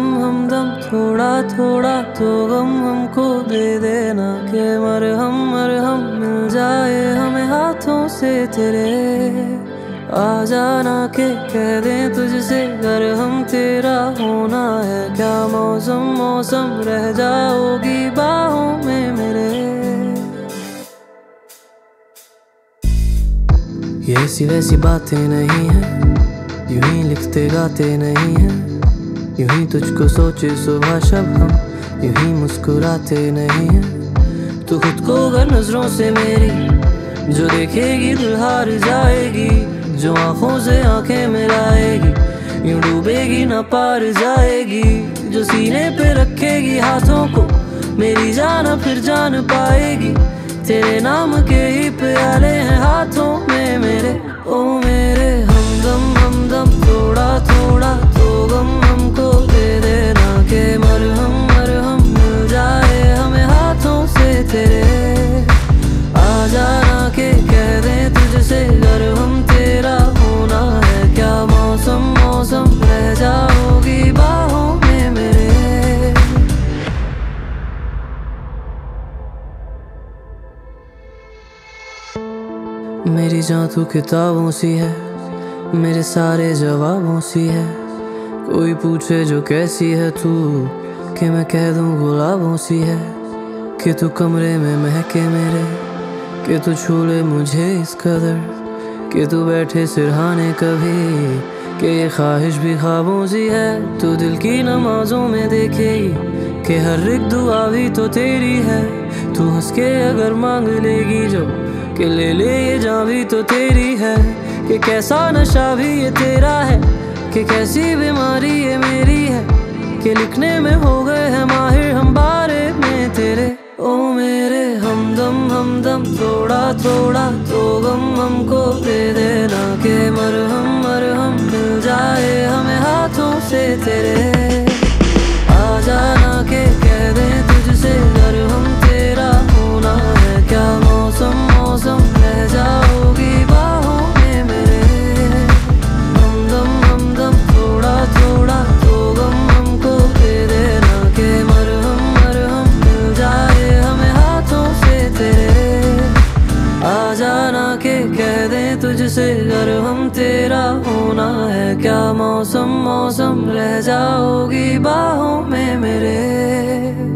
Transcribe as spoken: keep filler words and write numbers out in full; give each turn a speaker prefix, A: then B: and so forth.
A: हमदम थोड़ा थोड़ा तो गम हमको दे देना के मरहम मरहम मिल जाए हमें हाथों से तेरे। आ जाना के कह दे तुझसे अगर हम तेरा होना है क्या मौसम मौसम रह जाओगी बाहों में मेरे। ये ऐसी वैसी बातें नहीं हैं, यूं ही लिखते गाते नहीं हैं, यूं ही तुझको सोचे सुबह शब हम यूं ही मुस्कुराते नहीं हैं। तू खुद को अगर नजरों से मेरी जो देखेगी दिल हार जाएगी, जो आंखों से आंखें मिलाएगी यूं डूबेगी ना पार जाएगी, जो सीने पे रखेगी हाथों को मेरी जान फिर जान पाएगी। तेरे नाम के ही प्याले हैं हाथों में मेरे। ओ मेरे हमदम हमदम थोड़ा थोड़ा तो गम हमको दे देना के मरहम मरहम मिल जाए हमें हाथों से तेरे। आ जाना के कह दे तुझसे अगर हम तेरा होना है क्या मौसम मौसम रह जाओगी बाहों में मेरे। मेरी जान तू किताबों सी है, मेरे सारे जवाबों सी है। कोई पूछे जो कैसी है तू कि मैं कह दूं गुलाबों सी है। कि तू कमरे में महके मेरे, कि तू छू ले मुझे इस कदर, कि तू बैठे सिरहाने कभी, कि ये ख्वाहिश भी ख्वाबों सी है। तू दिल की नमाजों में देखेगी कि हर एक दुआ भी तो तेरी है। तू हंस के अगर मांग लेगी जो कि ले ले ये जान भी तो तेरी है। कि कैसा नशा भी ये तेरा है, कि कैसी बीमारी ये मेरी है, कि लिखने में हो गए हैं माहिर हम बारे में तेरे। ओ मेरे हमदम हमदम थोड़ा थोड़ा तो गम हमको दे देना के मरहम मरहम मिल जाए हमें हाथों से तेरे। आ जाना के कह दे तुझसे अगर हम तेरा होना है क्या मौसम मौसम रह जाओगी बाहों में मेरे। हमदम हमदम थोड़ा थोड़ा तो गम हमको दे देना के मरहम मरहम मिल जाए हमें हाथों से तेरे। आ जाना के कह दे तुझसे अगर हम तेरा होना है क्या मौसम मौसम रह जाओगी बाहों में मेरे।